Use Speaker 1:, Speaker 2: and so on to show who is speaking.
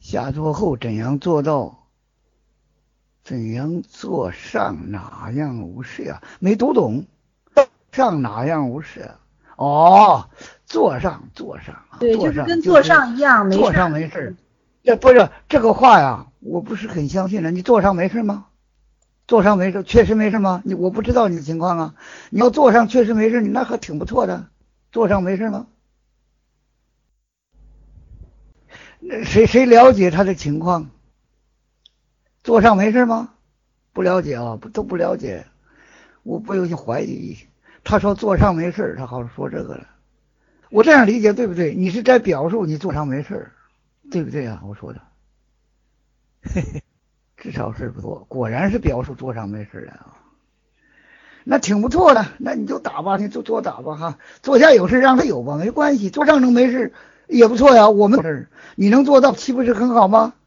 Speaker 1: 下坐后怎样做到？怎样坐上哪样无事啊？没读懂，上哪样无事啊？哦，坐上
Speaker 2: 对，就是跟坐上一样，没事。
Speaker 1: 坐上没事。这不是这个话呀，我不是很相信了。你坐上没事吗？坐上没事，确实没事吗？我不知道你的情况啊。你要坐上确实没事，你那可挺不错的。坐上没事吗？谁了解他的情况？坐上没事吗？不了解啊，都不了解。我不由心怀疑，他说坐上没事，他好说这个了。我这样理解对不对？你是在表述你坐上没事，对不对啊？我说的，嘿嘿，至少是不错，果然是表述坐上没事了啊。那挺不错的，那你就打吧，你就多打吧哈。坐下有事让他有吧，没关系，坐上能没事也不错呀。我们你能做到，岂不是很好吗？